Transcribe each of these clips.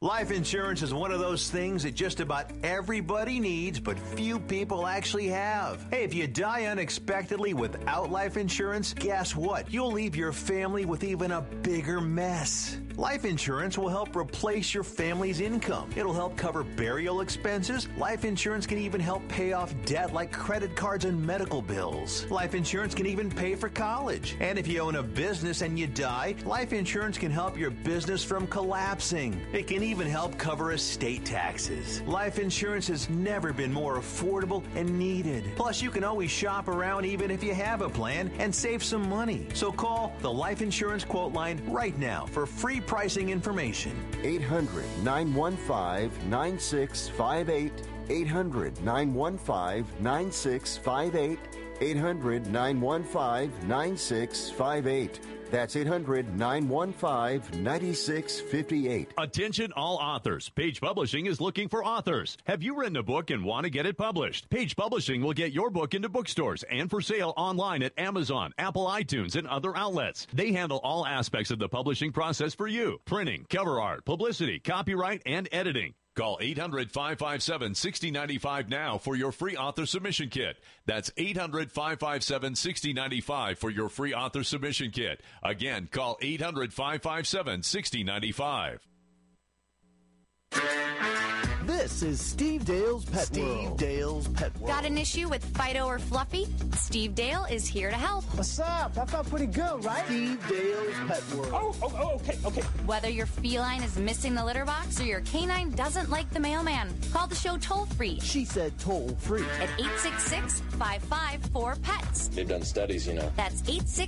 Life insurance is one of those things that just about everybody needs, but few people actually have. Hey, if you die unexpectedly without life insurance, guess what? You'll leave your family with even a bigger mess. Life insurance will help replace your family's income. It'll help cover burial expenses. Life insurance can even help pay off debt like credit cards and medical bills. Life insurance can even pay for college. And if you own a business and you die, life insurance can help your business from collapsing. It can even help cover estate taxes. Life insurance has never been more affordable and needed. Plus, you can always shop around even if you have a plan and save some money. So call the Life Insurance Quote Line right now for free pricing information. 800-915-9658. 800-915-9658. 800-915-9658. That's 800-915-9658. Attention all authors. Page Publishing is looking for authors. Have you written a book and want to get it published? Page Publishing will get your book into bookstores and for sale online at Amazon, Apple iTunes, and other outlets. They handle all aspects of the publishing process for you. Printing, cover art, publicity, copyright, and editing. Call 800-557-6095 now for your free author submission kit. That's 800-557-6095 for your free author submission kit. Again, call 800-557-6095. This is Steve Dale's Pet World. Steve Dale's Pet World. Got an issue with Fido or Fluffy? Steve Dale is here to help. What's up? That felt pretty good, right? Steve Dale's Pet World. Okay. Whether your feline is missing the litter box or your canine doesn't like the mailman, call the show toll-free. She said toll-free. At 866-554-PETS. They've done studies, you know. That's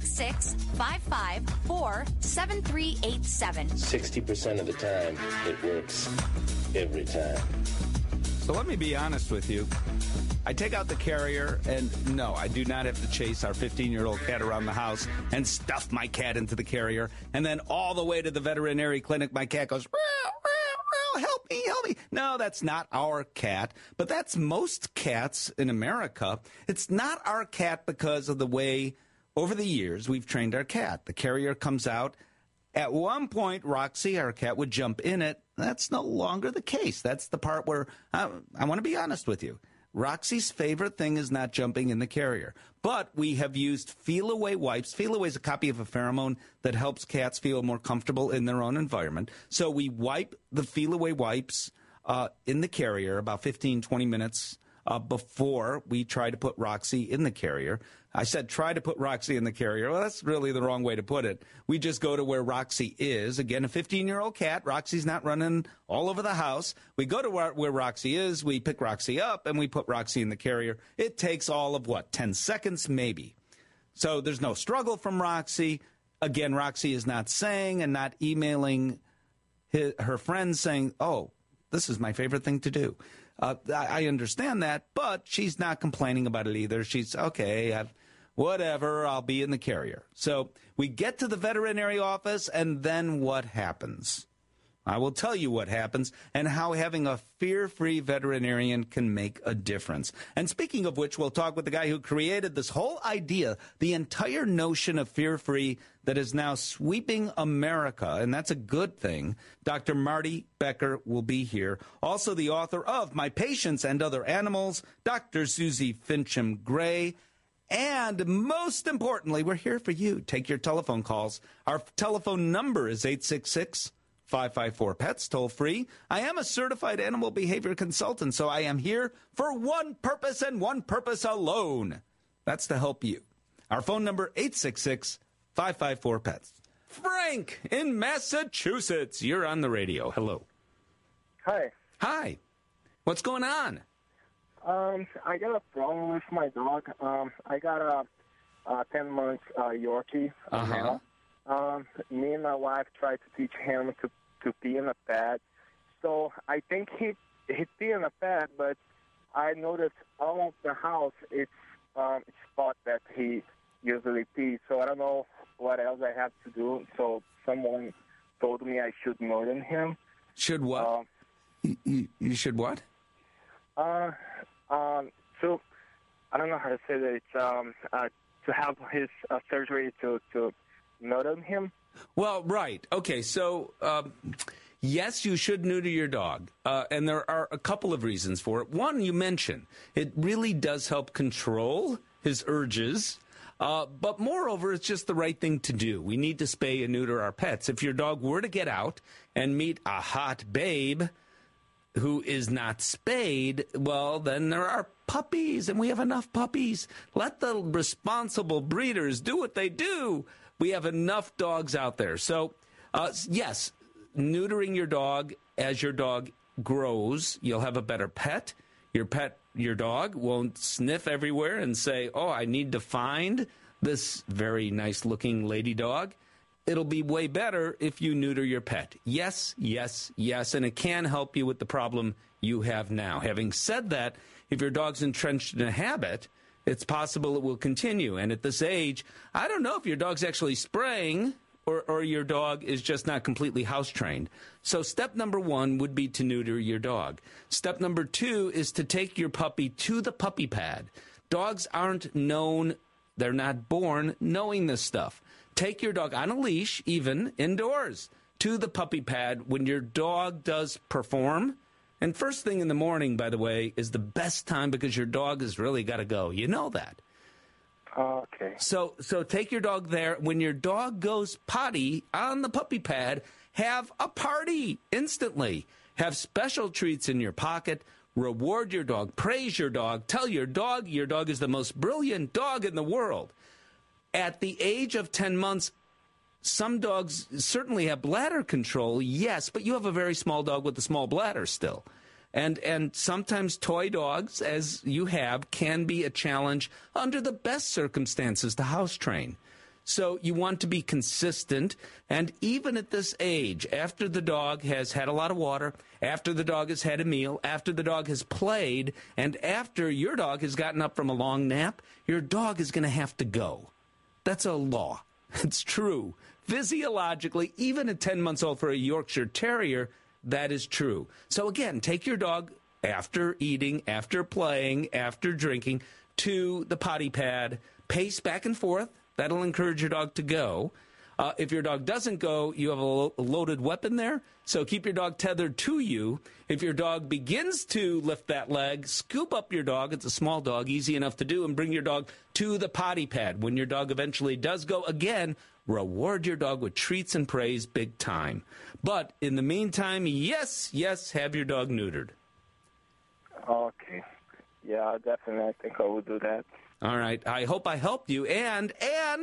866-554-7387. 60% of the time, it works every time. So let me be honest with you. I take out the carrier, and no, I do not have to chase our 15-year-old cat around the house and stuff my cat into the carrier, and then all the way to the veterinary clinic, my cat goes, help me. No, that's not our cat, but that's most cats in America. It's not our cat because of the way, over the years, we've trained our cat. The carrier comes out. At one point, Roxy, our cat, would jump in it. That's no longer the case. That's the part where I want to be honest with you. Roxy's favorite thing is not jumping in the carrier. But we have used Feel Away wipes. Feel Away is a copy of a pheromone that helps cats feel more comfortable in their own environment. So we wipe the Feel Away wipes in the carrier about 15, 20 minutes before we try to put Roxy in the carrier. I said try to put Roxy in the carrier. Well, that's really the wrong way to put it. We just go to where Roxy is. Again, a 15-year-old cat. Roxy's not running all over the house. We go to where Roxy is. We pick Roxy up, and we put Roxy in the carrier. It takes all of, 10 seconds maybe. So there's no struggle from Roxy. Again, Roxy is not saying and not emailing her friends saying, oh, this is my favorite thing to do. I understand that, but she's not complaining about it either. She's, okay, whatever, I'll be in the carrier. So we get to the veterinary office, and then what happens? I will tell you what happens and how having a fear-free veterinarian can make a difference. And speaking of which, we'll talk with the guy who created this whole idea, the entire notion of fear-free that is now sweeping America, and that's a good thing. Dr. Marty Becker will be here. Also the author of My Patients and Other Animals, Dr. Susie Fincham Gray. And most importantly, we're here for you. Take your telephone calls. Our telephone number is 866-554-PETS, toll free. I am a certified animal behavior consultant, so I am here for one purpose and one purpose alone. That's to help you. Our phone number, 866-554-PETS. Frank in Massachusetts, you're on the radio. Hello. Hi. Hi. What's going on? I got a problem with my dog. I got a 10-month Yorkie. Uh-huh. Me and my wife tried to teach him to pee in a pad. So I think he pee in a pad, but I noticed all of the house, it's spot that he usually pees. So I don't know what else I have to do. So someone told me I should murder him. Should what? You should what? So I don't know how to say that. It's to have his surgery to murder him. Well, right. Okay, so Yes, you should neuter your dog, and there are a couple of reasons for it. One, you mentioned, it really does help control his urges, but moreover, it's just the right thing to do. We need to spay and neuter our pets. If your dog were to get out and meet a hot babe who is not spayed, well, then there are puppies, and we have enough puppies. Let the responsible breeders do what they do. We have enough dogs out there. So, yes, neutering your dog as your dog grows, you'll have a better pet. Your dog won't sniff everywhere and say, oh, I need to find this very nice-looking lady dog. It'll be way better if you neuter your pet. Yes, yes, yes, and it can help you with the problem you have now. Having said that, if your dog's entrenched in a habit, it's possible it will continue. And at this age, I don't know if your dog's actually spraying or your dog is just not completely house-trained. So step number 1 would be to neuter your dog. Step number 2 is to take your puppy to the puppy pad. Dogs aren't known, they're not born knowing this stuff. Take your dog on a leash, even indoors, to the puppy pad when your dog does perform. And first thing in the morning, by the way, is the best time because your dog has really got to go. You know that. Okay. So take your dog there. When your dog goes potty on the puppy pad, have a party instantly. Have special treats in your pocket. Reward your dog. Praise your dog. Tell your dog is the most brilliant dog in the world. At the age of 10 months, some dogs certainly have bladder control, yes, but you have a very small dog with a small bladder still. And sometimes toy dogs, as you have, can be a challenge under the best circumstances to house train. So you want to be consistent, and even at this age, after the dog has had a lot of water, after the dog has had a meal, after the dog has played, and after your dog has gotten up from a long nap, your dog is going to have to go. That's a law. It's true. Physiologically, even at 10 months old for a Yorkshire Terrier, that is true. So again, take your dog after eating, after playing, after drinking to the potty pad. Pace back and forth. That'll encourage your dog to go. If your dog doesn't go, you have a loaded weapon there. So keep your dog tethered to you. If your dog begins to lift that leg, scoop up your dog. It's a small dog, easy enough to do, and bring your dog to the potty pad. When your dog eventually does go again, reward your dog with treats and praise big time. But in the meantime, yes, have your dog neutered. Okay. Yeah, definitely. I think I will do that. All right. I hope I helped you. And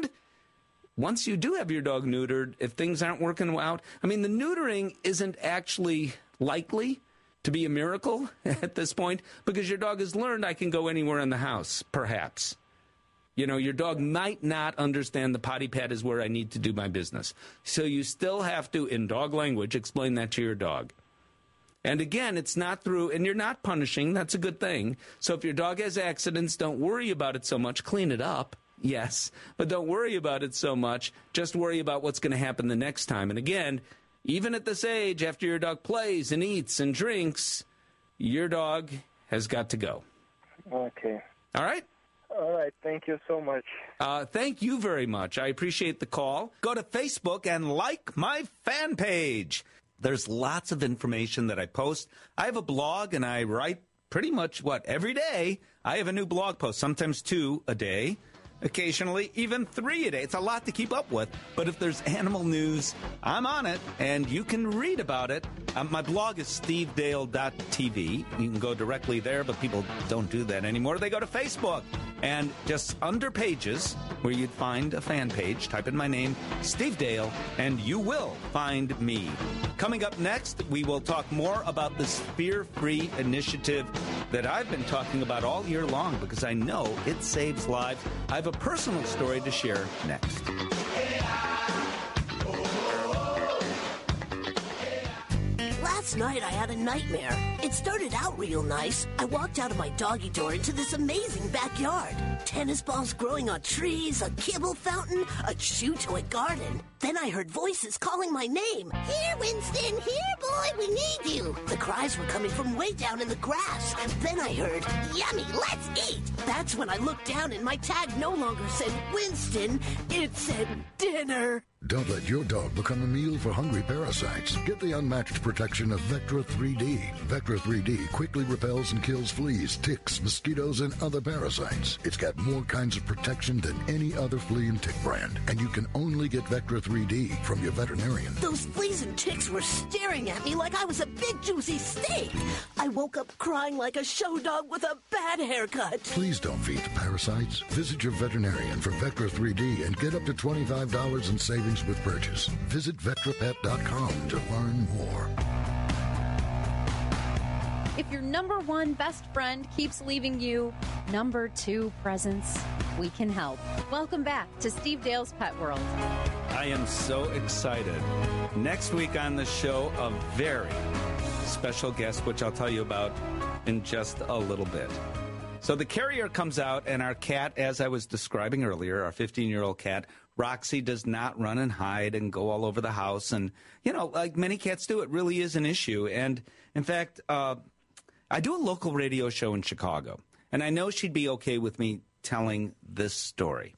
once you do have your dog neutered, if things aren't working out, I mean, the neutering isn't actually likely to be a miracle at this point because your dog has learned I can go anywhere in the house, perhaps. You know, your dog might not understand the potty pad is where I need to do my business. So you still have to, in dog language, explain that to your dog. And again, it's not through, and you're not punishing. That's a good thing. So if your dog has accidents, don't worry about it so much. Clean it up, yes, but don't worry about it so much. Just worry about what's going to happen the next time. And again, even at this age, after your dog plays and eats and drinks, your dog has got to go. Okay. All right? All right. Thank you so much. Thank you very much. I appreciate the call. Go to Facebook and like my fan page. There's lots of information that I post. I have a blog, and I write pretty much, every day. I have a new blog post, sometimes 2 a day, occasionally even 3 a day. It's a lot to keep up with, but if there's animal news, I'm on it, and you can read about it. My blog is stevedale.tv. You can go directly there, but people don't do that anymore. They go to Facebook, and just under pages, where you'd find a fan page, type in my name, Steve Dale, and you will find me. Coming up next, we will talk more about this fear-free initiative that I've been talking about all year long because I know it saves lives. I have a personal story to share next. Last night I had a nightmare. It started out real nice. I walked out of my doggy door into this amazing backyard. Tennis balls growing on trees, a kibble fountain, a chew-toy garden. Then I heard voices calling my name. Here, Winston. Here, boy. We need you. The cries were coming from way down in the grass. Then I heard, "Yummy, let's eat." That's when I looked down and my tag no longer said Winston, it said dinner. Don't let your dog become a meal for hungry parasites. Get the unmatched protection of Vectra 3D. Vectra 3D quickly repels and kills fleas, ticks, mosquitoes, and other parasites. It's got more kinds of protection than any other flea and tick brand. And you can only get Vectra 3D from your veterinarian. Those fleas and ticks were staring at me like I was a big juicy steak. I woke up crying like a show dog with a bad haircut. Please don't feed the parasites. Visit your veterinarian for Vectra 3D and get up to $25 in savings with purchase. Visit VectraPet.com to learn more. If your number one best friend keeps leaving you number two presents, we can help. Welcome back to Steve Dale's Pet World. I am so excited. Next week on the show, a very special guest, which I'll tell you about in just a little bit. So the carrier comes out, and our cat, as I was describing earlier, our 15-year-old cat, Roxy, does not run and hide and go all over the house. And, you know, like many cats do, it really is an issue. And, in fact, I do a local radio show in Chicago, and I know she'd be okay with me telling this story.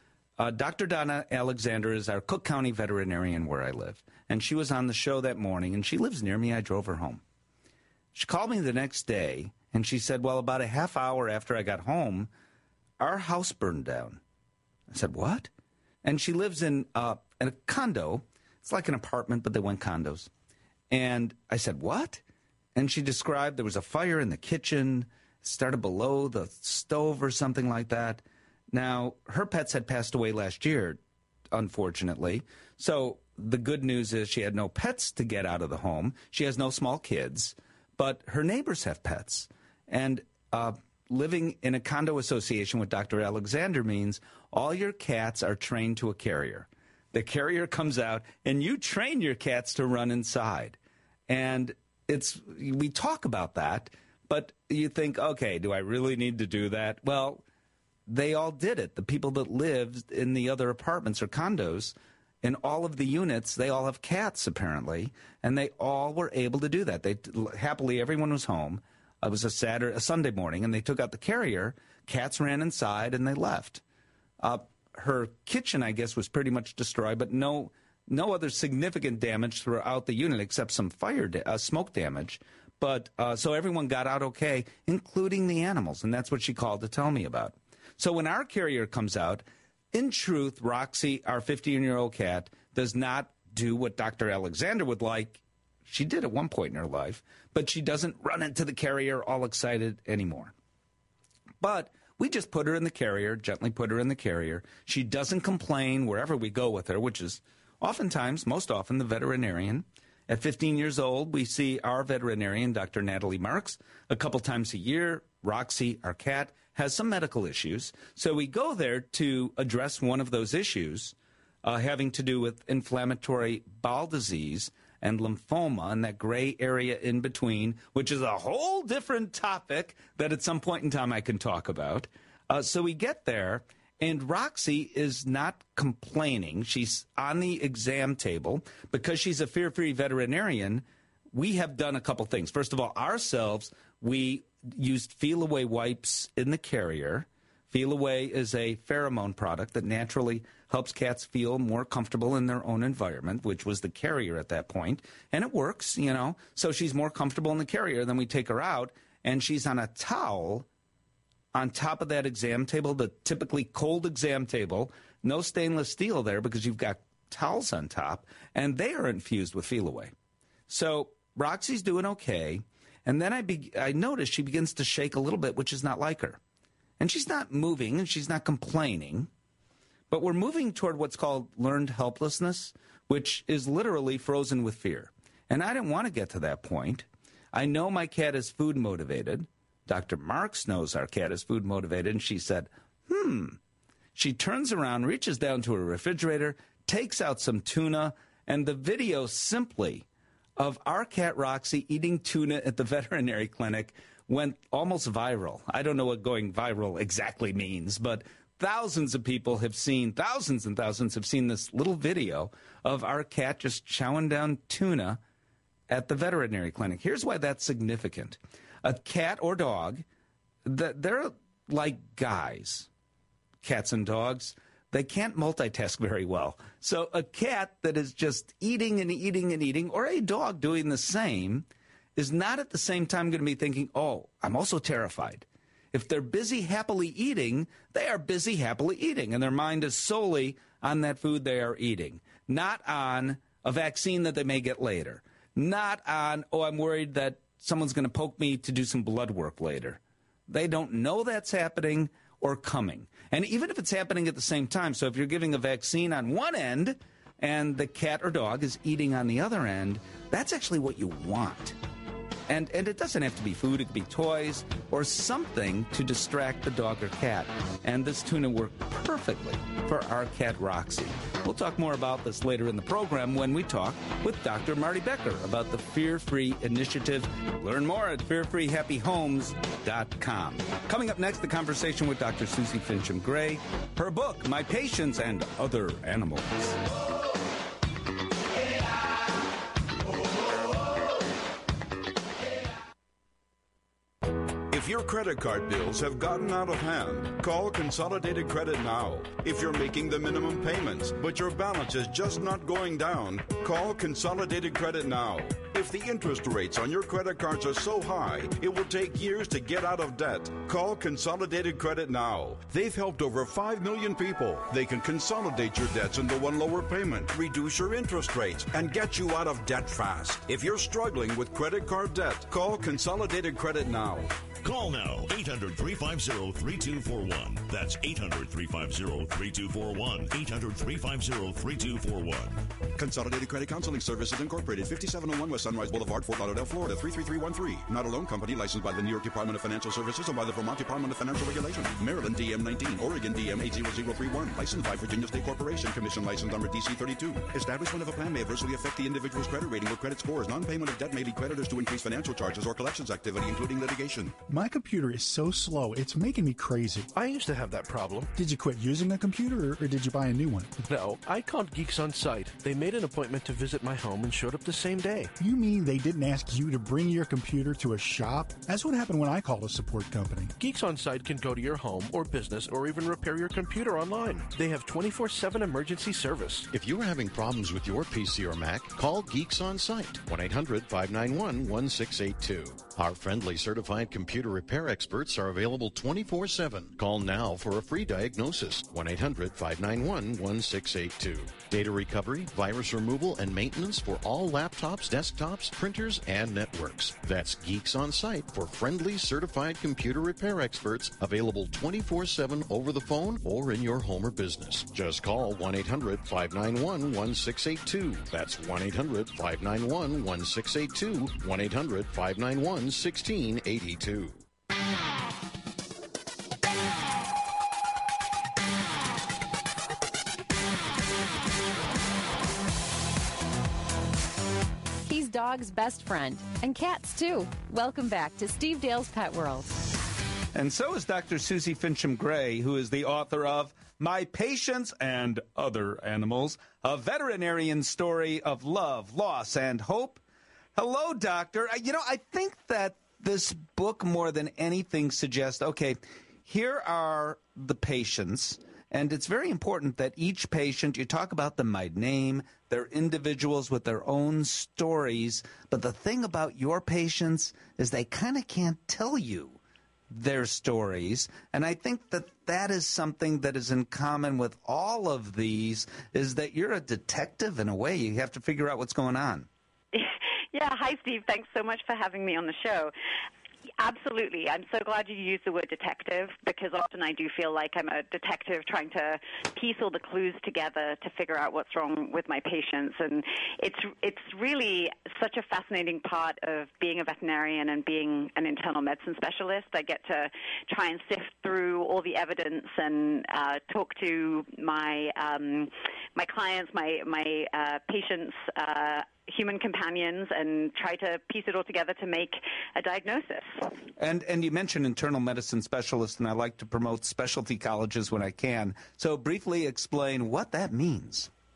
Dr. Donna Alexander is our Cook County veterinarian where I live, and she was on the show that morning, and she lives near me. I drove her home. She called me the next day, and she said, well, about a half hour after I got home, our house burned down. I said, what? And she lives in a condo. It's like an apartment, but they went condos. And I said, what? And she described there was a fire in the kitchen, started below the stove or something like that. Now, her pets had passed away last year, unfortunately. So the good news is she had no pets to get out of the home. She has no small kids, but her neighbors have pets. And living in a condo association with Dr. Alexander means all your cats are trained to a carrier. The carrier comes out, and you train your cats to run inside. And we talk about that, but you think, okay, do I really need to do that? Well, they all did it. The people that lived in the other apartments or condos, in all of the units, they all have cats, apparently, and they all were able to do that. Happily, everyone was home. It was a Sunday morning, and they took out the carrier. Cats ran inside, and they left. Her kitchen, I guess, was pretty much destroyed, but no other significant damage throughout the unit except some smoke damage. But so everyone got out okay, including the animals, and that's what she called to tell me about. So when our carrier comes out, in truth, Roxy, our 15-year-old cat, does not do what Dr. Alexander would like. She did at one point in her life, but she doesn't run into the carrier all excited anymore. But we just put her in the carrier, gently put her in the carrier. She doesn't complain wherever we go with her, which is oftentimes, most often, the veterinarian. At 15 years old, we see our veterinarian, Dr. Natalie Marks, a couple times a year. Roxy, our cat, has some medical issues. So we go there to address one of those issues having to do with inflammatory bowel disease and lymphoma and that gray area in between, which is a whole different topic that at some point in time I can talk about. So we get there, and Roxy is not complaining. She's on the exam table. Because she's a fear-free veterinarian, we have done a couple things. First of all, ourselves, we used Feel Away wipes in the carrier. Feel Away is a pheromone product that naturally helps cats feel more comfortable in their own environment, which was the carrier at that point. And it works, you know. So she's more comfortable in the carrier. Then we take her out, and she's on a towel on top of that exam table, the typically cold exam table. No stainless steel there because you've got towels on top, and they are infused with Feel Away. So Roxy's doing okay. And then I notice she begins to shake a little bit, which is not like her. And she's not moving, and she's not complaining. But we're moving toward what's called learned helplessness, which is literally frozen with fear. And I didn't want to get to that point. I know my cat is food motivated. Dr. Marks knows our cat is food motivated, and she said, She turns around, reaches down to her refrigerator, takes out some tuna, and the video simply of our cat Roxy eating tuna at the veterinary clinic went almost viral. I don't know what going viral exactly means, but thousands and thousands have seen this little video of our cat just chowing down tuna at the veterinary clinic. Here's why that's significant. A cat or dog, they're like guys, cats and dogs. They can't multitask very well. So a cat that is just eating and eating and eating, or a dog doing the same, is not at the same time going to be thinking, oh, I'm also terrified. If they're busy happily eating, they are busy happily eating, and their mind is solely on that food they are eating, not on a vaccine that they may get later, not on, oh, I'm worried that someone's going to poke me to do some blood work later. They don't know that's happening or coming. And even if it's happening at the same time, so if you're giving a vaccine on one end and the cat or dog is eating on the other end, that's actually what you want. And it doesn't have to be food. It could be toys or something to distract the dog or cat. And this tuna worked perfectly for our cat, Roxy. We'll talk more about this later in the program when we talk with Dr. Marty Becker about the Fear Free Initiative. Learn more at fearfreehappyhomes.com. Coming up next, the conversation with Dr. Susie Fincham Gray. Her book, My Patients and Other Animals. If your credit card bills have gotten out of hand, call Consolidated Credit now. If you're making the minimum payments, but your balance is just not going down, call Consolidated Credit now. If the interest rates on your credit cards are so high, it will take years to get out of debt. Call Consolidated Credit now. They've helped over 5 million people. They can consolidate your debts into one lower payment, reduce your interest rates, and get you out of debt fast. If you're struggling with credit card debt, call Consolidated Credit now. Call now, 800-350-3241. That's 800-350-3241. 800-350-3241. Consolidated Credit Counseling Services Incorporated, 5701 West Sunrise Boulevard, Fort Lauderdale, Florida, 33313. Not a loan company licensed by the New York Department of Financial Services and by the Vermont Department of Financial Regulation. Maryland DM 19, Oregon DM 80031. Licensed by Virginia State Corporation. Commission license number DC 32. Establishment of a plan may adversely affect the individual's credit rating or credit scores. Non-payment of debt may lead creditors to increase financial charges or collections activity, including litigation. My computer is so slow, it's making me crazy. I used to have that problem. Did you quit using a computer, or did you buy a new one? No, I called Geeks On Site. They made an appointment to visit my home and showed up the same day. You mean they didn't ask you to bring your computer to a shop? That's what happened when I called a support company. Geeks On Site can go to your home or business or even repair your computer online. They have 24/7 emergency service. If you're having problems with your PC or Mac, call Geeks On Site, 1-800-591-1682. Our friendly certified computer repair experts are available 24/7. Call now for a free diagnosis, 1-800-591-1682. Data recovery, virus removal, and maintenance for all laptops, desktops, printers, and networks. That's Geeks On Site for friendly certified computer repair experts, available 24/7 over the phone or in your home or business. Just call 1-800-591-1682. That's 1-800-591-1682, 1-800-591-1682. He's dog's best friend, and cats too. Welcome back to Steve Dale's Pet World. And so is Dr. Susie Fincham Gray, who is the author of My Patients and Other Animals, a veterinarian story of love, loss, and hope. Hello, doctor. I think that this book, more than anything, suggests, okay, here are the patients, and it's very important that each patient, you talk about them by name, they're individuals with their own stories, but the thing about your patients is they kind of can't tell you their stories, and I think that that is something that is in common with all of these, is that you're a detective in a way. You have to figure out what's going on. Yeah, hi, Steve. Thanks so much for having me on the show. Absolutely. I'm so glad you used the word detective, because often I do feel like I'm a detective trying to piece all the clues together to figure out what's wrong with my patients. And it's really such a fascinating part of being a veterinarian and being an internal medicine specialist. I get to try and sift through all the evidence and talk to my clients, my patients, human companions, and try to piece it all together to make a diagnosis. And you mentioned internal medicine specialist, and I like to promote specialty colleges when I can. So briefly explain what that means.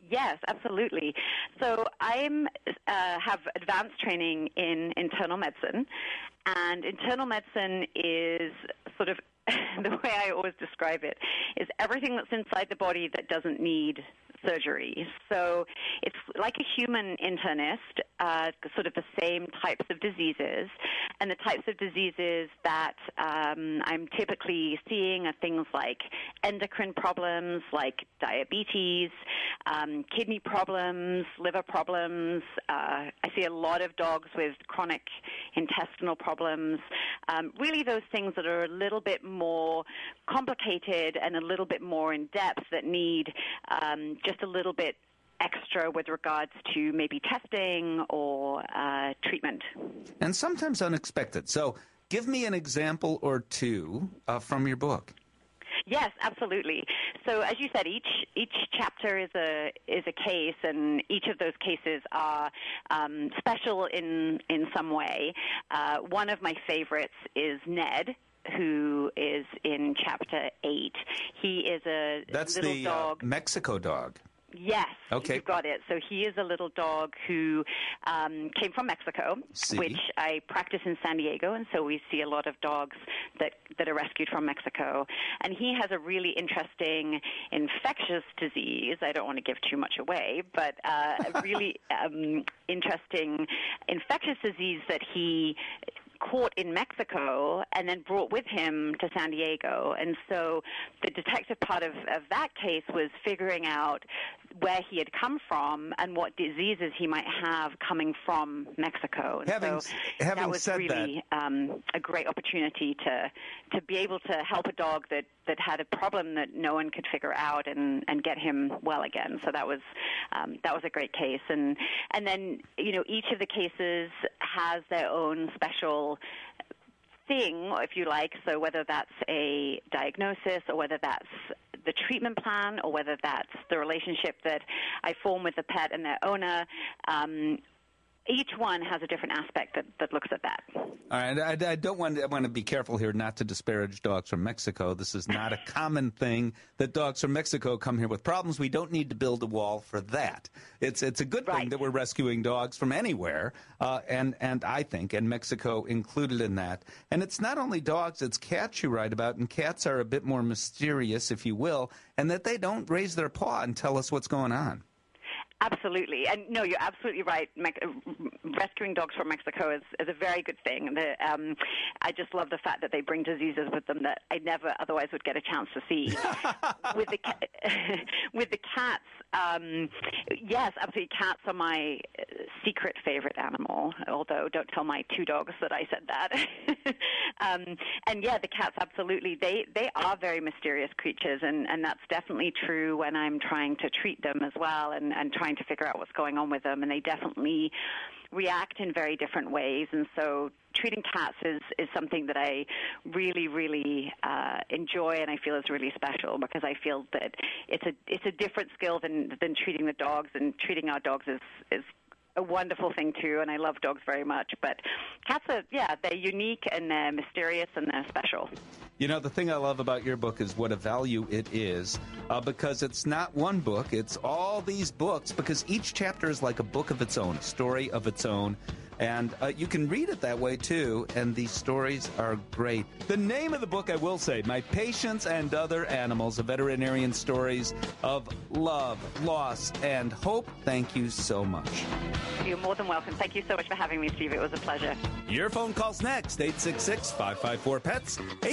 Yes, absolutely. So I have advanced training in internal medicine, and internal medicine is sort of the way I always describe it is everything that's inside the body that doesn't need surgery. So it's like a human internist, sort of the same types of diseases. And the types of diseases that I'm typically seeing are things like endocrine problems, like diabetes, kidney problems, liver problems. I see a lot of dogs with chronic intestinal problems. Really those things that are a little bit more complicated and a little bit more in depth that need just a little bit extra with regards to maybe testing or treatment. And sometimes unexpected. So give me an example or two from your book. Yes, absolutely. So as you said, each chapter is a case, and each of those cases are special in some way. One of my favorites is Ned, who is in chapter 8. He is a little dog. Mexico dog. Yes, okay. You've got it. So he is a little dog who came from Mexico, which I practice in San Diego, and so we see a lot of dogs that are rescued from Mexico. And he has a really interesting infectious disease. I don't want to give too much away, but a really interesting infectious disease that he caught in Mexico and then brought with him to San Diego. And so the detective part of that case was figuring out where he had come from and what diseases he might have coming from Mexico. And having that was really a great opportunity to be able to help a dog that had a problem that no one could figure out and get him well again. So that was a great case. And then, each of the cases has their own special thing, if you like, so whether that's a diagnosis or whether that's the treatment plan or whether that's the relationship that I form with the pet and their owner, each one has a different aspect that looks at that. All right, I want to be careful here not to disparage dogs from Mexico. This is not a common thing that dogs from Mexico come here with problems. We don't need to build a wall for that. It's a good thing that we're rescuing dogs from anywhere, and I think, and Mexico included in that. And it's not only dogs, it's cats you write about, and cats are a bit more mysterious, if you will, and that they don't raise their paw and tell us what's going on. Absolutely. And no, you're absolutely right. Rescuing dogs from Mexico is a very good thing. I just love the fact that they bring diseases with them that I never otherwise would get a chance to see. With the cats, yes, absolutely. Cats are my secret favorite animal, although don't tell my 2 dogs that I said that. And yeah, the cats, absolutely. They are very mysterious creatures, and that's definitely true when I'm trying to treat them as well and trying to figure out what's going on with them, and they definitely react in very different ways. And so treating cats is something that I really, really enjoy, and I feel is really special because I feel that it's a different skill than treating the dogs, and treating our dogs is a wonderful thing too, and I love dogs very much. But cats are, they're unique and they're mysterious and they're special. The thing I love about your book is what a value it is, because it's not one book, it's all these books, because each chapter is like a book of its own, a story of its own. And you can read it that way, too, and these stories are great. The name of the book, I will say, My Patients and Other Animals, a veterinarian stories of love, loss, and hope. Thank you so much. You're more than welcome. Thank you so much for having me, Steve. It was a pleasure. Your phone call's next, 866-554-PETS,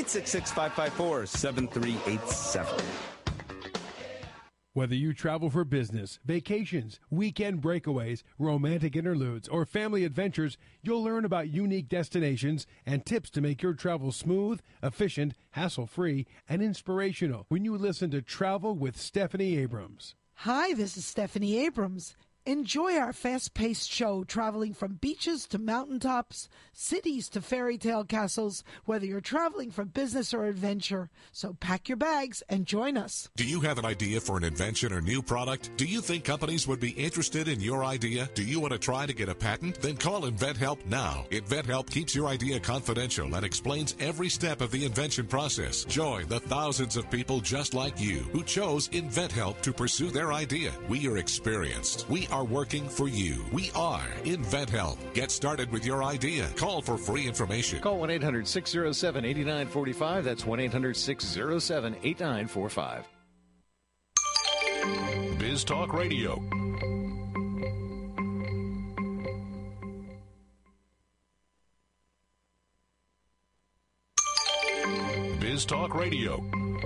866-554-7387. Whether you travel for business, vacations, weekend breakaways, romantic interludes, or family adventures, you'll learn about unique destinations and tips to make your travel smooth, efficient, hassle-free, and inspirational when you listen to Travel with Stephanie Abrams. Hi, this is Stephanie Abrams. Enjoy our fast-paced show traveling from beaches to mountaintops, cities to fairy tale castles, whether you're traveling for business or adventure. So pack your bags and join us. Do you have an idea for an invention or new product? Do you think companies would be interested in your idea? Do you want to try to get a patent? Then call InventHelp now. InventHelp keeps your idea confidential and explains every step of the invention process. Join the thousands of people just like you who chose InventHelp to pursue their idea. We are experienced. We are working for you. We are InventHelp. Get started with your idea. Call for free information. Call 1-800-607-8945. That's 1-800-607-8945. Biz Talk Radio. Biz Talk Radio.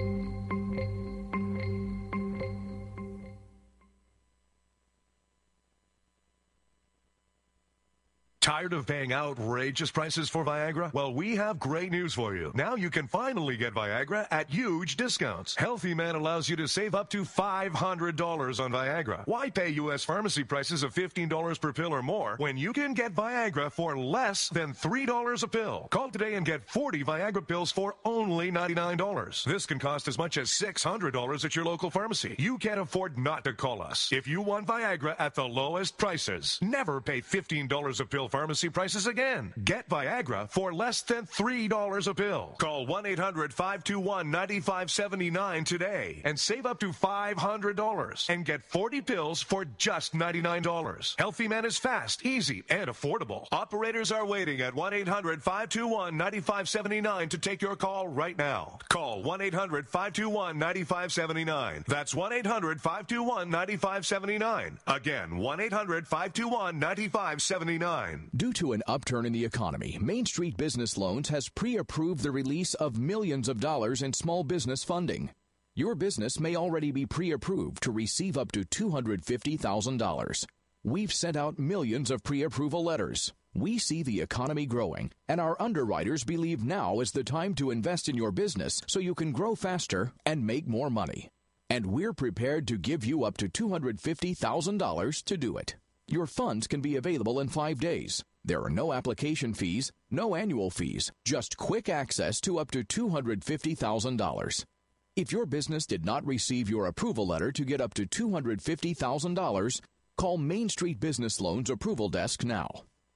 Tired of paying outrageous prices for Viagra? Well, we have great news for you. Now you can finally get Viagra at huge discounts. Healthy Man allows you to save up to $500 on Viagra. Why pay U.S. pharmacy prices of $15 per pill or more when you can get Viagra for less than $3 a pill? Call today and get 40 Viagra pills for only $99. This can cost as much as $600 at your local pharmacy. You can't afford not to call us. If you want Viagra at the lowest prices, never pay $15 a pill pharmacy prices again. Get Viagra for less than $3 a pill. Call 1-800-521-9579 today and save up to $500 and get 40 pills for just $99. Healthy Man is fast, easy, and affordable. Operators are waiting at 1-800-521-9579 to take your call right now. Call 1-800-521-9579. That's 1-800-521-9579. Again, 1-800-521-9579. Due to an upturn in the economy, Main Street Business Loans has pre-approved the release of millions of dollars in small business funding. Your business may already be pre-approved to receive up to $250,000. We've sent out millions of pre-approval letters. We see the economy growing, and our underwriters believe now is the time to invest in your business so you can grow faster and make more money. And we're prepared to give you up to $250,000 to do it. Your funds can be available in 5 days. There are no application fees, no annual fees, just quick access to up to $250,000. If your business did not receive your approval letter to get up to $250,000, call Main Street Business Loans Approval Desk now.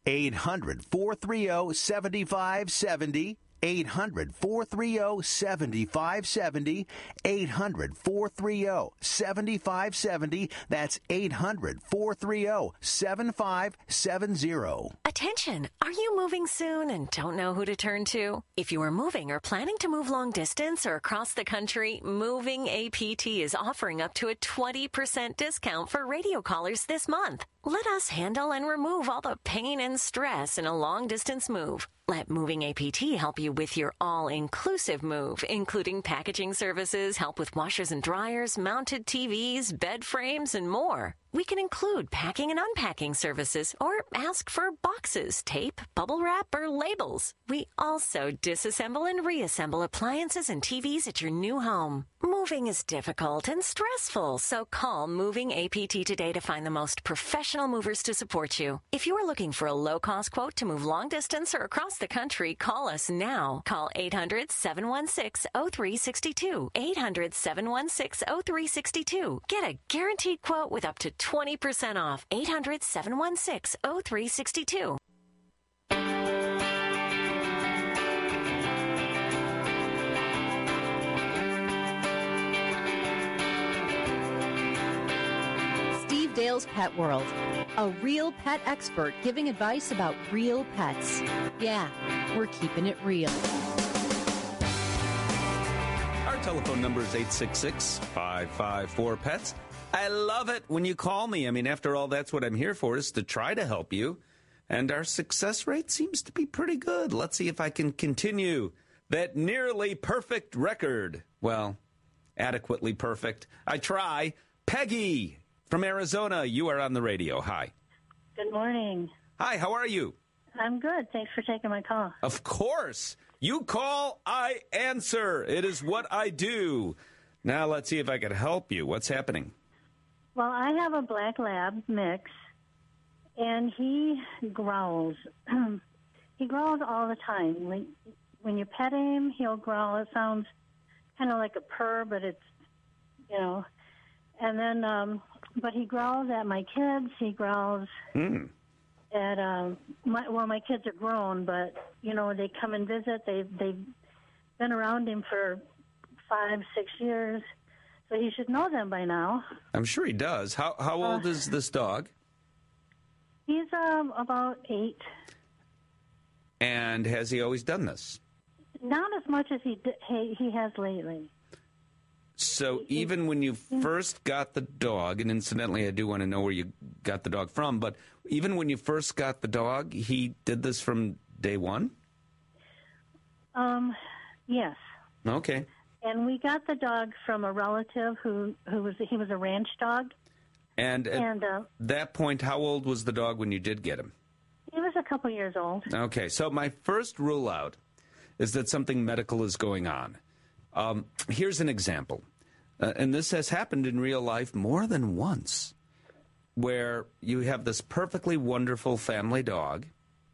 800-430-7570. 800-430-7570. 800-430-7570. That's 800-430-7570. Attention! Are you moving soon and don't know who to turn to? If you are moving or planning to move long distance or across the country, Moving APT is offering up to a 20% discount for radio callers this month. Let us handle and remove all the pain and stress in a long-distance move. Let Moving APT help you with your all-inclusive move, including packaging services, help with washers and dryers, mounted TVs, bed frames, and more. We can include packing and unpacking services or ask for boxes, tape, bubble wrap, or labels. We also disassemble and reassemble appliances and TVs at your new home. Moving is difficult and stressful, so call Moving APT today to find the most professional movers to support you. If you are looking for a low-cost quote to move long distance or across the country, call us now. Call 800-716-0362. 800-716-0362. Get a guaranteed quote with up to 20% off. 800-716-0362. Steve Dale's Pet World. A real pet expert giving advice about real pets. Yeah, we're keeping it real. Our telephone number is 866-554-PETS. I love it when you call me. I mean, after all, that's what I'm here for, is to try to help you. And our success rate seems to be pretty good. Let's see if I can continue that nearly perfect record. Well, adequately perfect. I try. Peggy from Arizona, you are on the radio. Hi. Good morning. Hi, how are you? I'm good. Thanks for taking my call. Of course. You call, I answer. It is what I do. Now let's see if I can help you. What's happening? Well, I have a black lab mix, and he growls. He growls all the time. When you pet him, he'll growl. It sounds kind of like a purr, but it's, you know. And then, but he growls at my kids. He growls at, my kids are grown, but, you know, they come and visit. They've been around him for 5-6 years. So he should know them by now. I'm sure he does. How old is this dog? He's about 8. And has he always done this? Not as much as he has lately. So even when you first got the dog, and incidentally, I do want to know where you got the dog from, but even when you first got the dog, he did this from day one? Yes. Okay. And we got the dog from a relative who was a ranch dog. And at that point, how old was the dog when you did get him? He was a couple years old. Okay, so my first rule out is that something medical is going on. Here's an example, and this has happened in real life more than once, where you have this perfectly wonderful family dog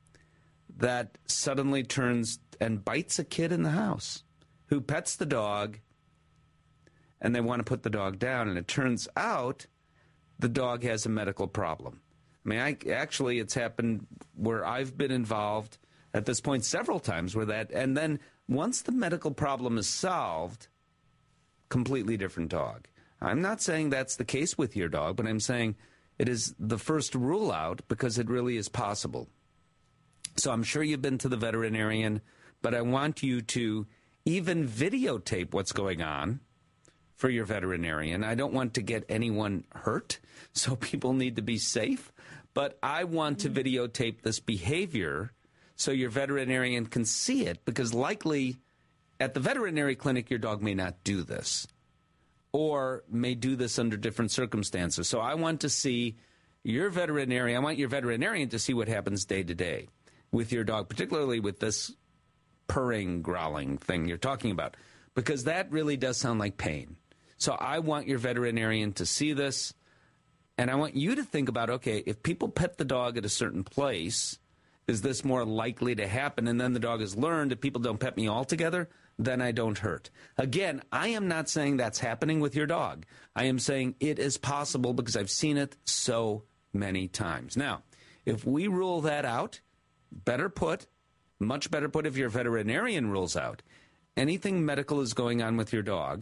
that suddenly turns and bites a kid in the house who pets the dog, and they want to put the dog down, and it turns out the dog has a medical problem. I mean, actually, it's happened where I've been involved at this point several times where that, and then once the medical problem is solved, completely different dog. I'm not saying that's the case with your dog, but I'm saying it is the first rule out because it really is possible. So I'm sure you've been to the veterinarian, but I want you to even videotape what's going on for your veterinarian. I don't want to get anyone hurt, so people need to be safe. But I want to videotape this behavior so your veterinarian can see it, because likely at the veterinary clinic, your dog may not do this or may do this under different circumstances. So I want to see your veterinarian. I want your veterinarian to see what happens day to day with your dog, particularly with this purring, growling thing you're talking about, because that really does sound like pain. So I want your veterinarian to see this, and I want you to think about, okay, if people pet the dog at a certain place, is this more likely to happen? And then the dog has learned if people don't pet me altogether, then I don't hurt. Again, I am not saying that's happening with your dog. I am saying it is possible because I've seen it so many times. Now, if we rule that out, much better put if your veterinarian rules out anything medical is going on with your dog,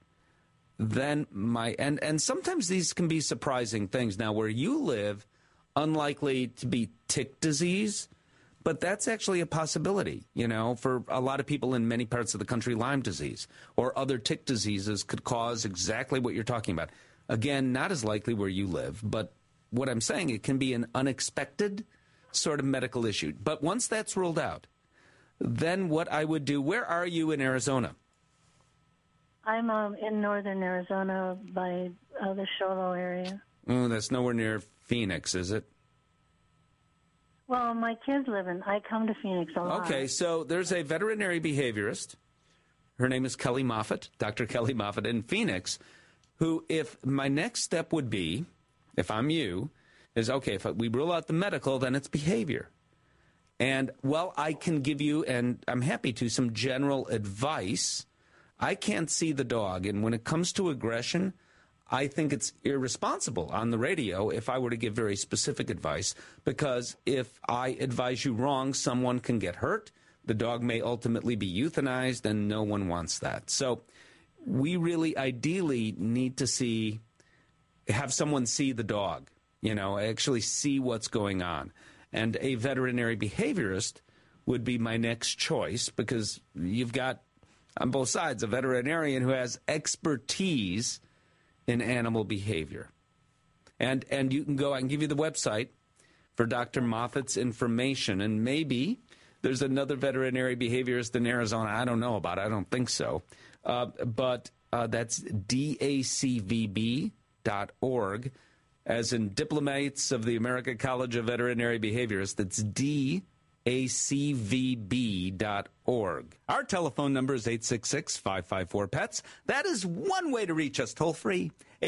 then and sometimes these can be surprising things. Now, where you live, unlikely to be tick disease, but that's actually a possibility, you know, for a lot of people in many parts of the country. Lyme disease or other tick diseases could cause exactly what you're talking about. Again, not as likely where you live, but what I'm saying, it can be an unexpected sort of medical issue. But once that's ruled out, then what I would do, where are you in Arizona? I'm in northern Arizona by the Show Low area. Oh, that's nowhere near Phoenix, is it? Well, my kids live in, I come to Phoenix a lot. Okay, so there's a veterinary behaviorist. Her name is Kelly Moffitt, Dr. Kelly Moffitt in Phoenix, who, if my next step would be, if I'm you, is, okay, if we rule out the medical, then it's behavior. And, well, I can give you, and I'm happy to, some general advice. I can't see the dog, and when it comes to aggression, I think it's irresponsible on the radio if I were to give very specific advice, because if I advise you wrong, someone can get hurt. The dog may ultimately be euthanized, and no one wants that. So we really ideally need to have someone see the dog, you know, actually see what's going on. And a veterinary behaviorist would be my next choice, because you've got, on both sides, a veterinarian who has expertise in animal behavior. And you can go, I can give you the website for Dr. Moffitt's information, and maybe there's another veterinary behaviorist in Arizona I don't know about. I don't think so. But that's dacvb.org, as in Diplomats of the American College of Veterinary Behaviorists. That's acvb.org. Our telephone number is 866-554-PETS. That is one way to reach us toll free,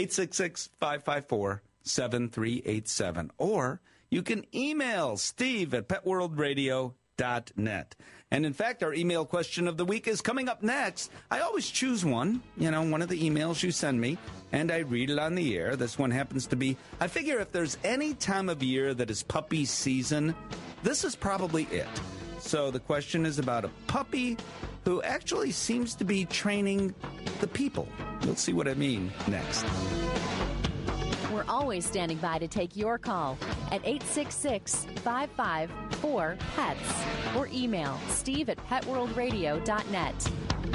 866-554-7387. Or you can email steve@petworldradio.net. And in fact, our email question of the week is coming up next. I always choose one of the emails you send me, and I read it on the air. This one happens to be, I figure if there's any time of year that is puppy season, this is probably it. So the question is about a puppy who actually seems to be training the people. You'll see what I mean next. We're always standing by to take your call at 866-554-PETS or email steve@petworldradio.net.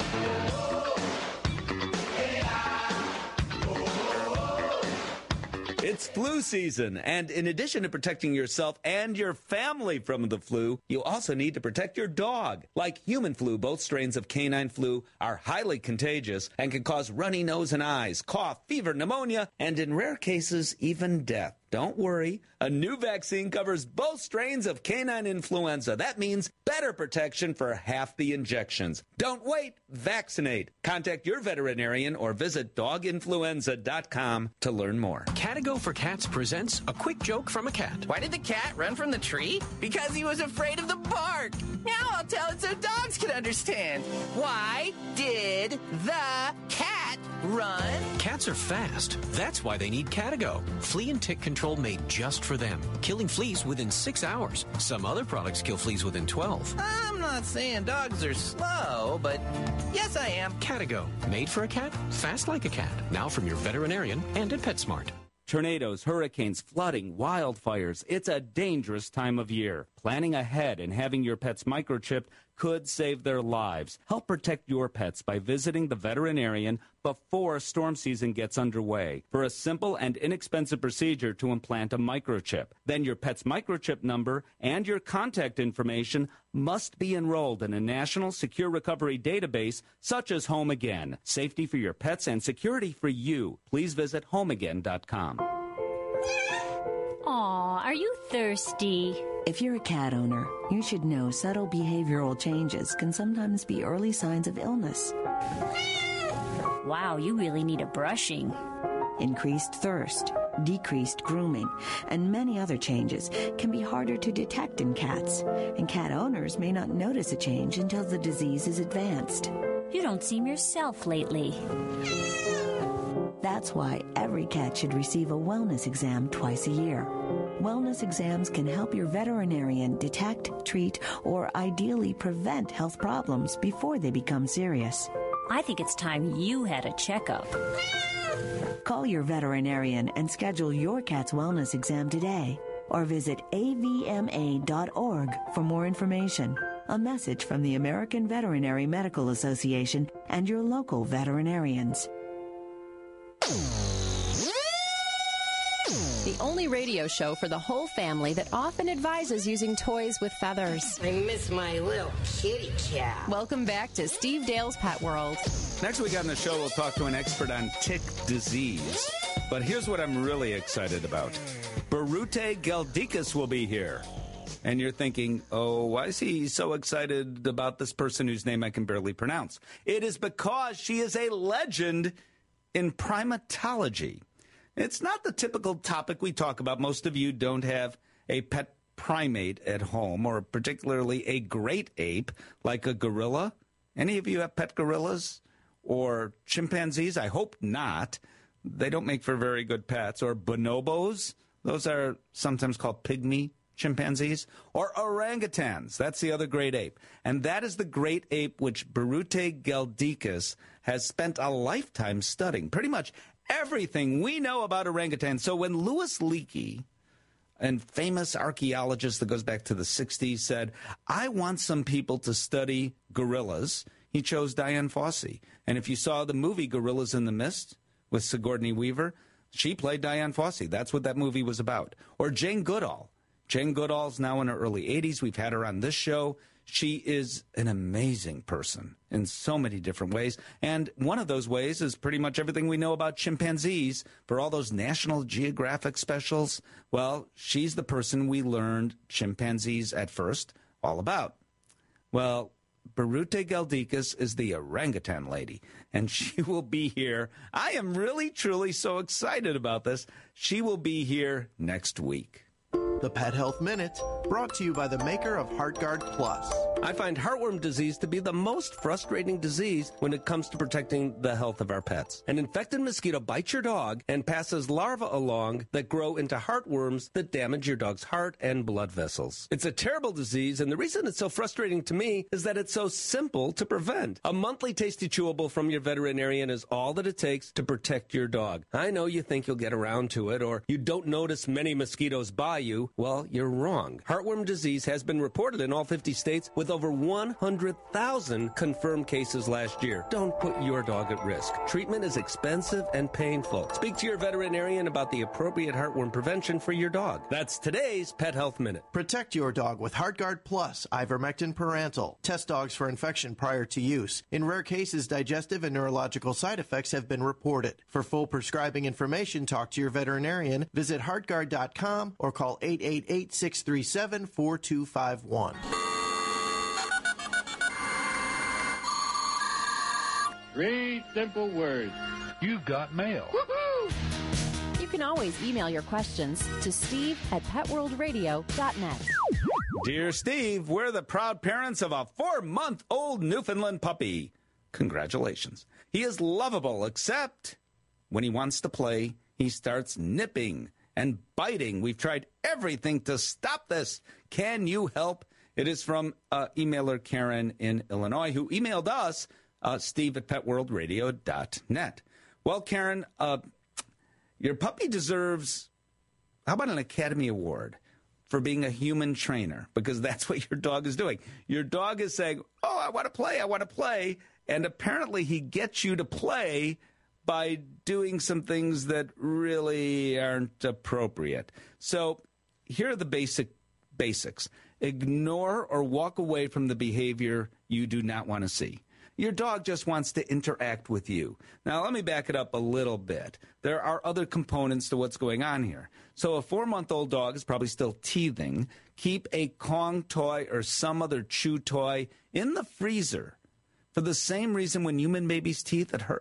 It's flu season, and in addition to protecting yourself and your family from the flu, you also need to protect your dog. Like human flu, both strains of canine flu are highly contagious and can cause runny nose and eyes, cough, fever, pneumonia, and in rare cases, even death. Don't worry. A new vaccine covers both strains of canine influenza. That means better protection for half the injections. Don't wait. Vaccinate. Contact your veterinarian or visit doginfluenza.com to learn more. Catigo for Cats presents A Quick Joke from a Cat. Why did the cat run from the tree? Because he was afraid of the bark. Now I'll tell it so dogs can understand. Why did the cat run? Cats are fast. That's why they need Catigo. Flea and tick control made just for them. Killing fleas within 6 hours. Some other products kill fleas within 12. I'm not saying dogs are slow, but yes, I am. Catigo. Made for a cat, fast like a cat. Now from your veterinarian and at PetSmart. Tornadoes, hurricanes, flooding, wildfires. It's a dangerous time of year. Planning ahead and having your pets microchipped could save their lives. Help protect your pets by visiting the veterinarian before storm season gets underway for a simple and inexpensive procedure to implant a microchip. Then your pet's microchip number and your contact information must be enrolled in a national secure recovery database such as Home Again. Safety for your pets and security for you. Please visit homeagain.com. Aw, are you thirsty? If you're a cat owner, you should know subtle behavioral changes can sometimes be early signs of illness. Wow, you really need a brushing. Increased thirst, decreased grooming, and many other changes can be harder to detect in cats, and cat owners may not notice a change until the disease is advanced. You don't seem yourself lately. That's why every cat should receive a wellness exam twice a year. Wellness exams can help your veterinarian detect, treat, or ideally prevent health problems before they become serious. I think it's time you had a checkup. Call your veterinarian and schedule your cat's wellness exam today, or visit avma.org for more information. A message from the American Veterinary Medical Association and your local veterinarians. The only radio show for the whole family that often advises using toys with feathers. I miss my little kitty cat. Welcome back to Steve Dale's Pet World. Next week on the show, we'll talk to an expert on tick disease. But here's what I'm really excited about. Birute Geldicus will be here. And you're thinking, oh, why is he so excited about this person whose name I can barely pronounce? It is because she is a legend in primatology. It's not the typical topic we talk about. Most of you don't have a pet primate at home, or particularly a great ape like a gorilla. Any of you have pet gorillas or chimpanzees? I hope not. They don't make for very good pets. Or bonobos. Those are sometimes called pygmy chimpanzees. Or orangutans. That's the other great ape. And that is the great ape which Birute Geldicus has spent a lifetime studying. Pretty much everything we know about orangutans. So when Louis Leakey, a famous archaeologist that goes back to the 60s, said, I want some people to study gorillas, he chose Dian Fossey. And if you saw the movie Gorillas in the Mist with Sigourney Weaver, she played Dian Fossey. That's what that movie was about. Or Jane Goodall. Jane Goodall's now in her early 80s. We've had her on this show. She is an amazing person in so many different ways. And one of those ways is pretty much everything we know about chimpanzees for all those National Geographic specials. Well, she's the person we learned chimpanzees at first all about? Well, Birute Galdikas is the orangutan lady, and she will be here. I am really, truly so excited about this. She will be here next week. The Pet Health Minute, brought to you by the maker of HeartGuard Plus. I find heartworm disease to be the most frustrating disease when it comes to protecting the health of our pets. An infected mosquito bites your dog and passes larvae along that grow into heartworms that damage your dog's heart and blood vessels. It's a terrible disease, and the reason it's so frustrating to me is that it's so simple to prevent. A monthly tasty chewable from your veterinarian is all that it takes to protect your dog. I know you think you'll get around to it, or you don't notice many mosquitoes by you. Well, you're wrong. Heartworm disease has been reported in all 50 states with over 100,000 confirmed cases last year. Don't put your dog at risk. Treatment is expensive and painful. Speak to your veterinarian about the appropriate heartworm prevention for your dog. That's today's Pet Health Minute. Protect your dog with HeartGuard Plus, ivermectin parental. Test dogs for infection prior to use. In rare cases, digestive and neurological side effects have been reported. For full prescribing information, talk to your veterinarian. Visit heartguard.com or call 888-637-4251. 3 simple words. You've got mail. Woohoo! You can always email your questions to steve@petworldradio.net. Dear Steve, we're the proud parents of a 4-month-old Newfoundland puppy. Congratulations. He is lovable, except when he wants to play, he starts nipping and biting. We've tried everything to stop this. Can you help? It is from emailer Karen in Illinois, who emailed us, steve@petworldradio.net. Well, Karen, your puppy deserves, how about an Academy Award for being a human trainer? Because that's what your dog is doing. Your dog is saying, oh, I want to play. And apparently he gets you to play by doing some things that really aren't appropriate. So here are the basics. Ignore or walk away from the behavior you do not want to see. Your dog just wants to interact with you. Now, let me back it up a little bit. There are other components to what's going on here. So a 4-month-old dog is probably still teething. Keep a Kong toy or some other chew toy in the freezer. For the same reason when human babies' teeth, it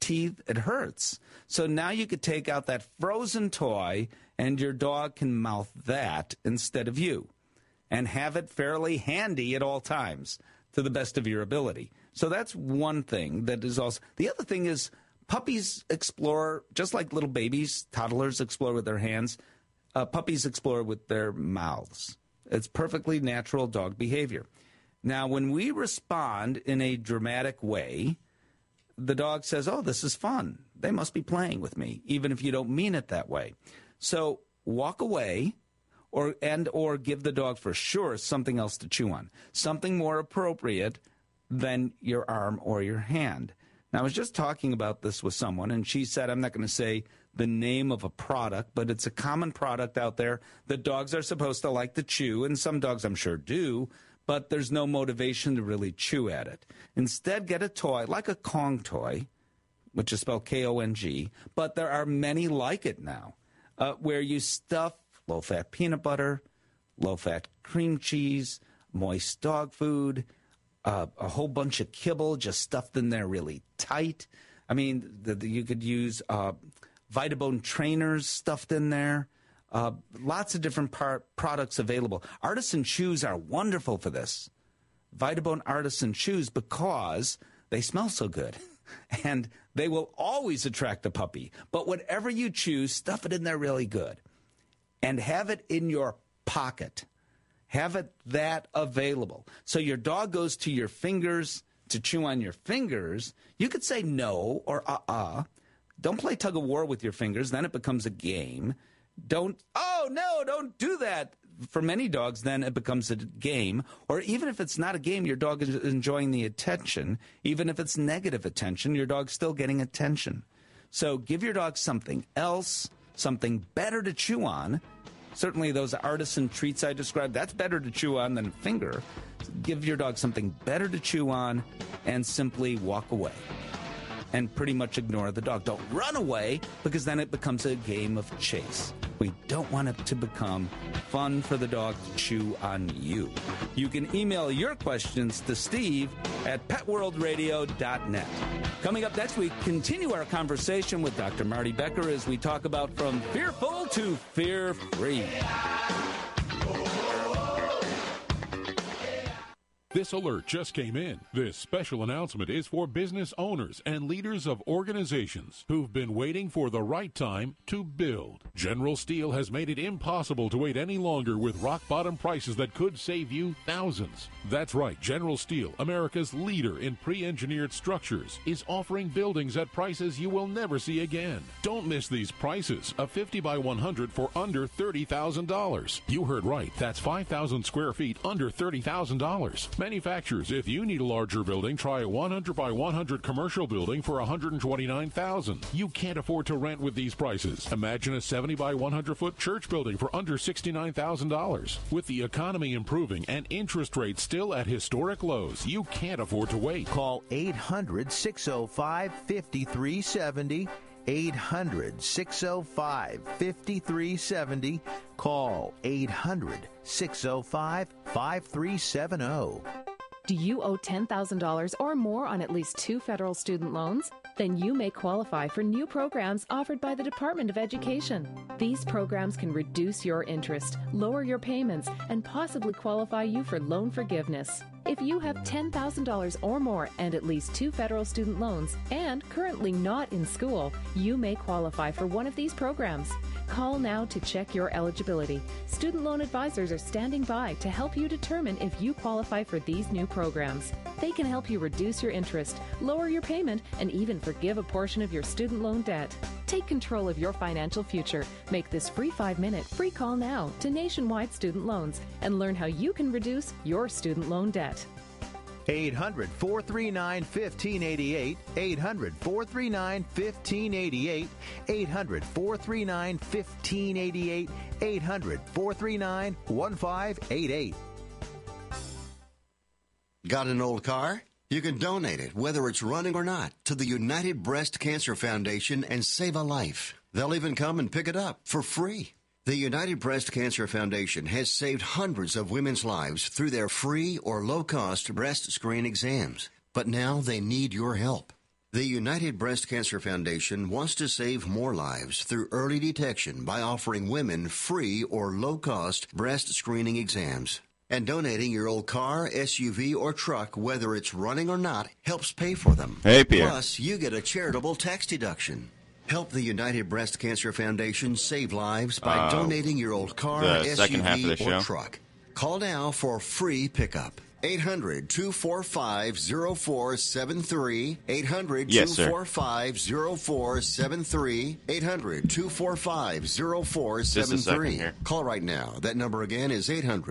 hurts. So now you could take out that frozen toy and your dog can mouth that instead of you. And have it fairly handy at all times to the best of your ability. So that's one thing that is also. The other thing is puppies explore, just like little babies, toddlers explore with their hands. Puppies explore with their mouths. It's perfectly natural dog behavior. Now, when we respond in a dramatic way, the dog says, oh, this is fun. They must be playing with me, even if you don't mean it that way. So walk away or give the dog for sure something else to chew on, something more appropriate than your arm or your hand. Now, I was just talking about this with someone, and she said, I'm not going to say the name of a product, but it's a common product out there that dogs are supposed to like to chew, and some dogs I'm sure do, but there's no motivation to really chew at it. Instead, get a toy, like a Kong toy, which is spelled K-O-N-G, but there are many like it now, where you stuff low-fat peanut butter, low-fat cream cheese, moist dog food, a whole bunch of kibble just stuffed in there really tight. I mean, you could use Vitabone trainers stuffed in there. Lots of different products available. Artisan chews are wonderful for this. Vitabone Artisan chews, because they smell so good. And they will always attract a puppy. But whatever you choose, stuff it in there really good. And have it in your pocket. Have it that available. So your dog goes to your fingers to chew on your fingers. You could say no or Don't play tug of war with your fingers. Then it becomes a game. Don't do that. For many dogs, then it becomes a game. Or even if it's not a game, your dog is enjoying the attention. Even if it's negative attention, your dog's still getting attention. So give your dog something else, something better to chew on. Certainly those artisan treats I described, that's better to chew on than a finger. Give your dog something better to chew on and simply walk away. and pretty much ignore the dog. Don't run away, because then it becomes a game of chase. We don't want it to become fun for the dog to chew on you. You can email your questions to Steve at petworldradio.net. Coming up next, we continue our conversation with Dr. Marty Becker as we talk about from fearful to fear-free. This alert just came in. This special announcement is for business owners and leaders of organizations who've been waiting for the right time to build. General Steel has made it impossible to wait any longer with rock-bottom prices that could save you thousands. That's right, General Steel, America's leader in pre-engineered structures, is offering buildings at prices you will never see again. Don't miss these prices. A 50 by 100 for under $30,000. You heard right. That's 5,000 square feet under $30,000. Manufacturers, if you need a larger building, try a 100 by 100 commercial building for $129,000. You can't afford to rent with these prices. Imagine a 70 by 100 foot church building for under $69,000. With the economy improving and interest rates still at historic lows, you can't afford to wait. Call 800-605-5370. 800-605-5370. Call 800-605-5370. Do you owe $10,000 or more on at least 2 federal student loans? Then you may qualify for new programs offered by the Department of Education. These programs can reduce your interest, lower your payments, and possibly qualify you for loan forgiveness. If you have $10,000 or more and at least 2 federal student loans and currently not in school, you may qualify for one of these programs. Call now to check your eligibility. Student loan advisors are standing by to help you determine if you qualify for these new programs. They can help you reduce your interest, lower your payment, and even forgive a portion of your student loan debt. Take control of your financial future. Make this free 5-minute free call now to Nationwide Student Loans and learn how you can reduce your student loan debt. 800-439-1588, 800-439-1588, 800-439-1588, 800-439-1588. Got an old car? You can donate it, whether it's running or not, to the United Breast Cancer Foundation and save a life. They'll even come and pick it up for free. The United Breast Cancer Foundation has saved hundreds of women's lives through their free or low-cost breast screen exams. But now they need your help. The United Breast Cancer Foundation wants to save more lives through early detection by offering women free or low-cost breast screening exams. And donating your old car, SUV, or truck, whether it's running or not, helps pay for them. Hey, Pierre. Plus, you get a charitable tax deduction. Help the United Breast Cancer Foundation save lives by donating your old car, SUV, or truck. Call now for free pickup. 800-245-0473. 800-245-0473. 800-245-0473. Call right now. That number again is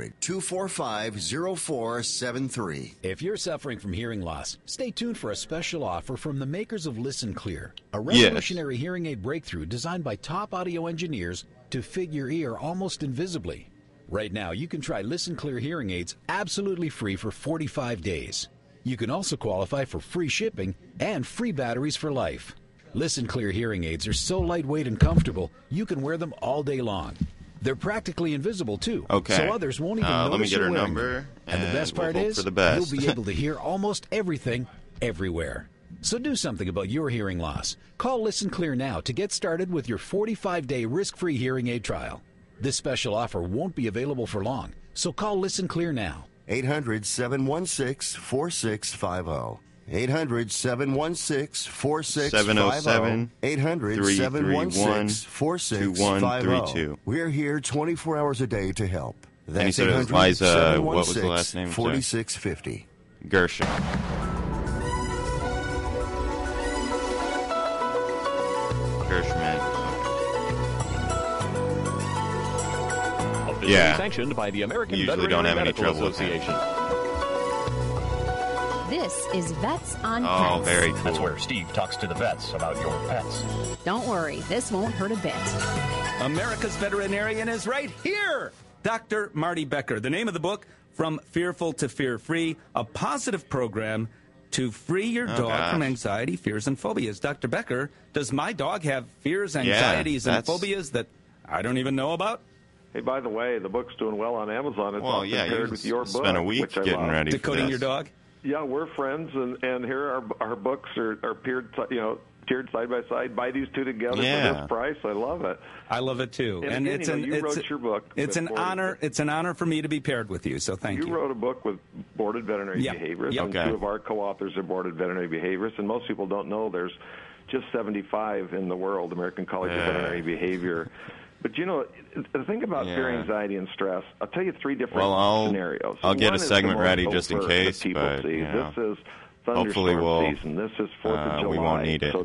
800-245-0473. If you're suffering from hearing loss, stay tuned for a special offer from the makers of Listen Clear, a revolutionary hearing aid breakthrough designed by top audio engineers to fit your ear almost invisibly. Right now, you can try Listen Clear hearing aids absolutely free for 45 days. You can also qualify for free shipping and free batteries for life. Listen Clear hearing aids are so lightweight and comfortable, you can wear them all day long. They're practically invisible, too, so others won't even notice let me get you're her wearing number, them. And the best part is, you'll be able to hear almost everything, everywhere. So do something about your hearing loss. Call Listen Clear now to get started with your 45-day risk-free hearing aid trial. This special offer won't be available for long, so call Listen Clear now. 800-716-4650. 800-716-4650. 707-331-2132. We're here 24 hours a day to help. That's And he said Liza, what was the last name? 4650. Gershon. Gershman. Yeah. Sanctioned by the American Usually don't have any Medical trouble with Association. This is Vets on Oh, Pets. very cool. That's where Steve talks to the vets about your pets. Don't worry, this won't hurt a bit. America's veterinarian is right here. Dr. Marty Becker. The name of the book, From Fearful to Fear-Free, a positive program to free your dog from anxiety, fears, and phobias. Dr. Becker, does my dog have fears, anxieties, and phobias that I don't even know about? Hey, by the way, the book's doing well on Amazon. It's often paired with your book. Spent a week getting ready for Decoding Your Dog? Yeah, we're friends, and here our books are paired, tiered side by side. Buy these two together for this price. I love it. I love it too. And again, you wrote your book. It's an honor. It's an honor for me to be paired with you. So thank you. You wrote a book with boarded veterinary behaviorists, and two of our co-authors are boarded veterinary behaviorists. And most people don't know there's just 75 in the world, American College of Veterinary Behavior. But, the thing about fear, anxiety, and stress, I'll tell you three different scenarios. I'll get a segment ready just in case, but this is thunderstorm season. This is 4th of July. We won't need it. So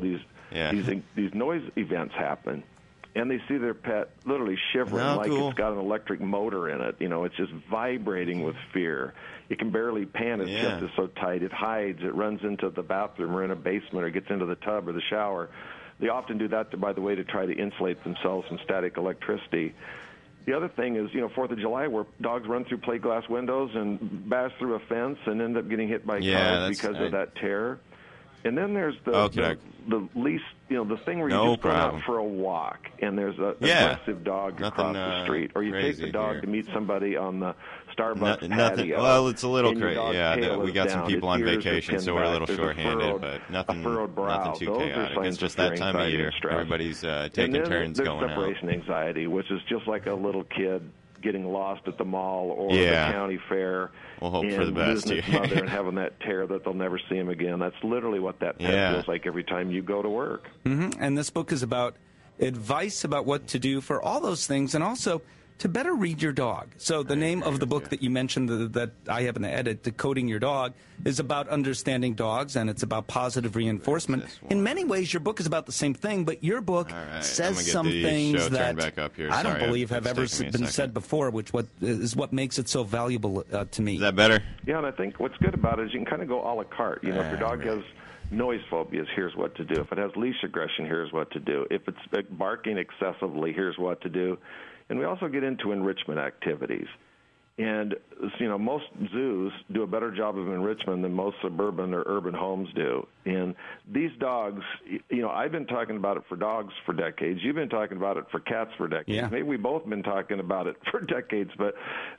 these noise events happen, and they see their pet literally shivering it's got an electric motor in it. It's just vibrating with fear. It can barely pant. Its chest is so tight. It hides. It runs into the bathroom or in a basement or gets into the tub or the shower. They often do that, by the way, to try to insulate themselves from static electricity. The other thing is, 4th of July, where dogs run through plate glass windows and bash through a fence and end up getting hit by cars because of that terror. And then there's the least, the thing where you just go out for a walk and there's an aggressive dog across the street, or you take the dog to meet somebody on the Starbucks patio. Well, it's a little crazy. We got some people on vacation, so we're a little short-handed, but nothing too chaotic. It's just that time of year. Everybody's taking turns going out. There's separation anxiety, which is just like a little kid getting lost at the mall or the county fair. We'll hope for the best here. Mother and having that terror that they'll never see him again. That's literally what that pet feels like every time you go to work. Mm-hmm. And this book is about advice about what to do for all those things, and also to better read your dog. So the name of the book that you mentioned that I happen to edit, Decoding Your Dog, is about understanding dogs, and it's about positive reinforcement. In many ways, your book is about the same thing, but your book says some things that I don't believe have ever been said before, which is what makes it so valuable to me. Is that better? Yeah, and I think what's good about it is you can kind of go a la carte. If your dog has noise phobias, here's what to do. If it has leash aggression, here's what to do. If it's barking excessively, here's what to do. And we also get into enrichment activities. And, most zoos do a better job of enrichment than most suburban or urban homes do. And these dogs, I've been talking about it for dogs for decades. You've been talking about it for cats for decades. Yeah. Maybe we've both been talking about it for decades. But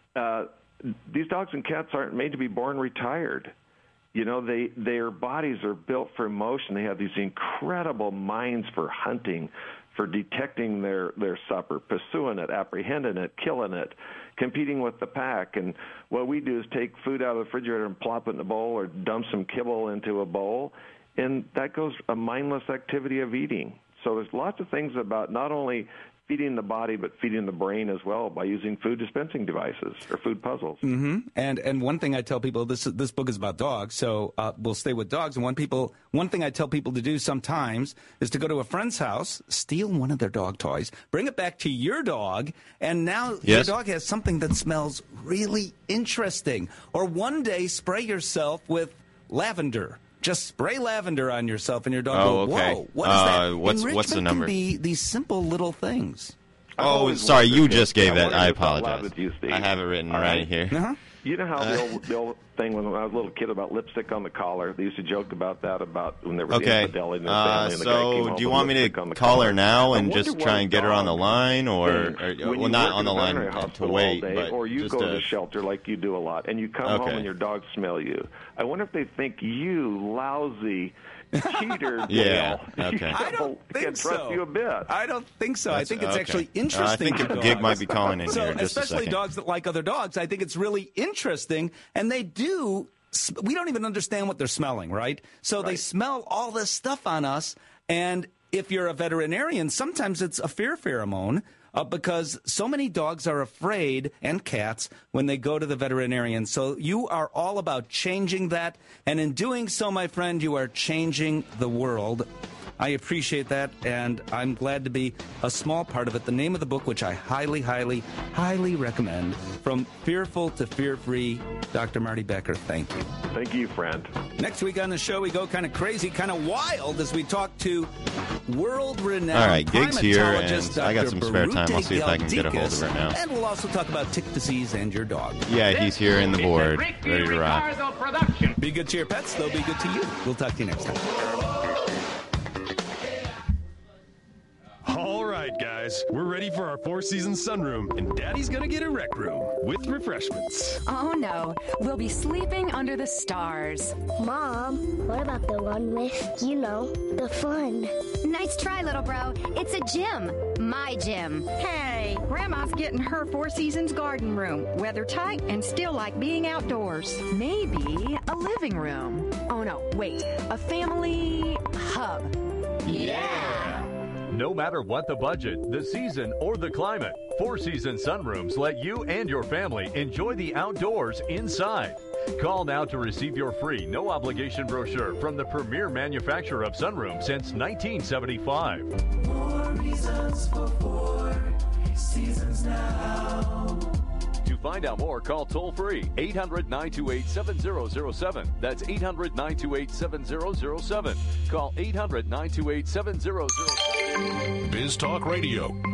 these dogs and cats aren't made to be born retired. Their bodies are built for emotion. They have these incredible minds for hunting, for detecting their supper, pursuing it, apprehending it, killing it, competing with the pack. And what we do is take food out of the refrigerator and plop it in a bowl or dump some kibble into a bowl, and that goes a mindless activity of eating. So there's lots of things about not only feeding the body, but feeding the brain as well by using food dispensing devices or food puzzles. Mm-hmm. And one thing I tell people, this book is about dogs, so we'll stay with dogs. And one thing I tell people to do sometimes is to go to a friend's house, steal one of their dog toys, bring it back to your dog, and now your dog has something that smells really interesting. Or one day spray yourself with lavender. Just spray lavender on yourself and your dog will go, whoa, what is that? What's the number? Can be these simple little things. Oh, sorry, you just gave that. I apologize. I have it written right here. Uh-huh. You know how the old thing when I was a little kid about lipstick on the collar? They used to joke about that when there was the infidelity in the family. And the guy came home do you want me to call her now and just try and get her on the line, or not on the line to wait, but or you go to the shelter like you do a lot, and you come home and your dogs smell you. I wonder if they think you lousy cheater. Yeah. Okay. I don't think so. Trust you a bit. I don't think so. I think it's actually interesting. I think Gig might be calling in here in just a second. Especially dogs that like other dogs. I think it's really interesting, and they do. We don't even understand what they're smelling, right? So they smell all this stuff on us, and if you're a veterinarian, sometimes it's a fear pheromone. Because so many dogs are afraid, and cats, when they go to the veterinarian. So you are all about changing that. And in doing so, my friend, you are changing the world. I appreciate that, and I'm glad to be a small part of it. The name of the book, which I highly, highly, highly recommend, From Fearful to Fear-Free, Dr. Marty Becker, thank you. Thank you, friend. Next week on the show, we go kind of crazy, kind of wild, as we talk to world-renowned Gig's here, and Dr. I got some spare time. I'll see if I can get a hold of her now. And we'll also talk about tick disease and your dog. Yeah, he's here in the board, ready to rock. Be good to your pets, they'll be good to you. We'll talk to you next time. All right, guys, we're ready for our Four Seasons sunroom, and Daddy's gonna get a rec room with refreshments. Oh no, we'll be sleeping under the stars. Mom, what about the one with, the fun? Nice try, little bro. It's a gym. My gym. Hey, Grandma's getting her Four Seasons garden room. Weather tight and still like being outdoors. Maybe a living room. Oh no, wait, a family hub. Yeah! No matter what the budget, the season, or the climate, Four Seasons sunrooms let you and your family enjoy the outdoors inside. Call now to receive your free, no-obligation brochure from the premier manufacturer of sunrooms since 1975. More reasons for Four Seasons now. To find out more, call toll-free 800-928-7007. That's 800-928-7007. Call 800-928-7007. Biz Talk Radio,